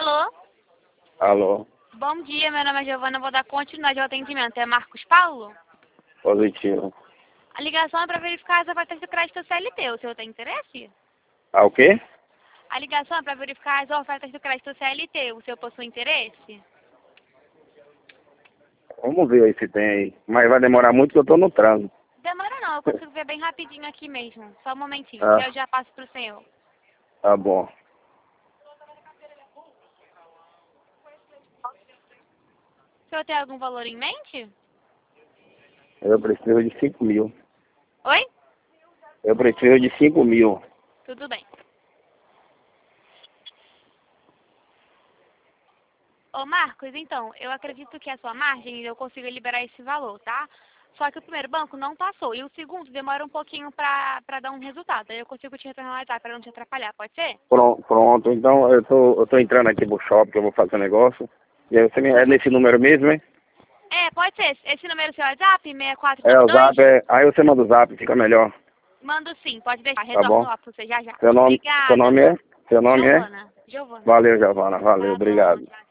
Alô? Alô, Bom dia, meu nome é Giovana, vou dar continuidade ao atendimento. É Marcos Paulo? positivo. A ligação é para verificar as ofertas do crédito CLT. O senhor tem interesse? Ah, o quê? A ligação é para verificar as ofertas do crédito CLT. O senhor possui interesse? Vamos ver aí se tem aí. Mas vai demorar muito que eu tô no trânsito. Demora não, eu consigo ver bem rapidinho aqui mesmo. Só um momentinho, Ah, que eu já passo pro senhor. tá bom. O senhor tem algum valor em mente? Eu preciso de 5 mil. Oi? Eu preciso de 5 mil. Tudo bem. Ô Marcos, então, eu acredito que a sua margem eu consigo liberar esse valor, tá? Só que o primeiro banco não passou e o segundo demora um pouquinho pra dar um resultado. Aí eu consigo te retornar para não te atrapalhar, pode ser? Pronto, então eu tô entrando aqui pro shopping que eu vou fazer um negócio. E aí você me... É nesse número mesmo, hein? É, pode ser. Esse número é seu WhatsApp, É, o zap 6492? é... Aí você manda o zap, fica melhor. Mando sim, pode deixar. Tá Retorno bom? lá pra você já já. Seu nome Obrigada. é? Seu nome é? Giovana. Valeu, Giovana. Valeu, Tá bom, obrigado. tchau.